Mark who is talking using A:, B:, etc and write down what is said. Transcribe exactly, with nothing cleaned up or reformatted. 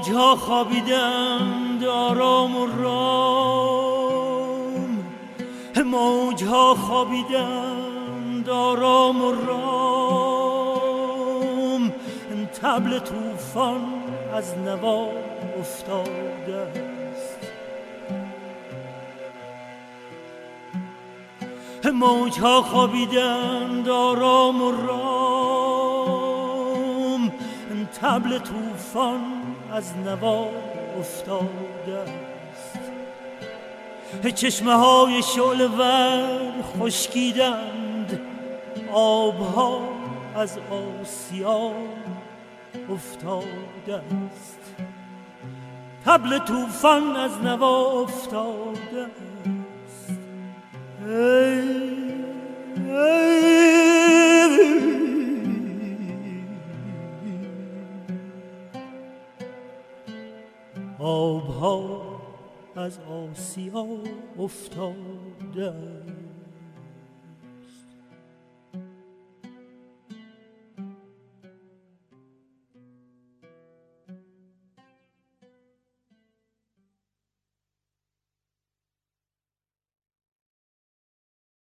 A: موجها خوابیدند آرام و رام، موجها خوابیدند آرام و رام، طبل طوفان از نوا افتاده است. موجها خوابیدند آرام و رام، طبل طوفان از نوا افتاده است. چشمه های شعله ور خشکیدند، آبها از آسیا افتاده است. طبل طوفان از نوا افتاده است. ای ای آبها از آسیا افتاده است.